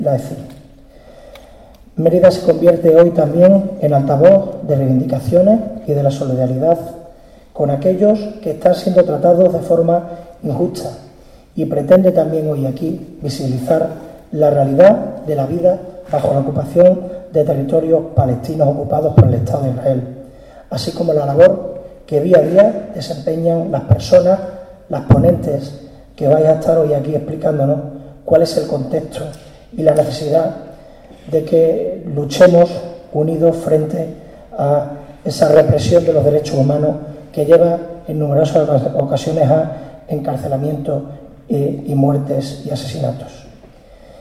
ECI. Mérida se convierte hoy también en altavoz de reivindicaciones y de la solidaridad con aquellos que están siendo tratados de forma injusta, y pretende también hoy aquí visibilizar la realidad de la vida bajo la ocupación de territorios palestinos ocupados por el Estado de Israel, así como la labor que día a día desempeñan las personas, las ponentes que vais a estar hoy aquí explicándonos cuál es el contexto y la necesidad de que luchemos unidos frente a esa represión de los derechos humanos que lleva en numerosas ocasiones a encarcelamiento y muertes y asesinatos.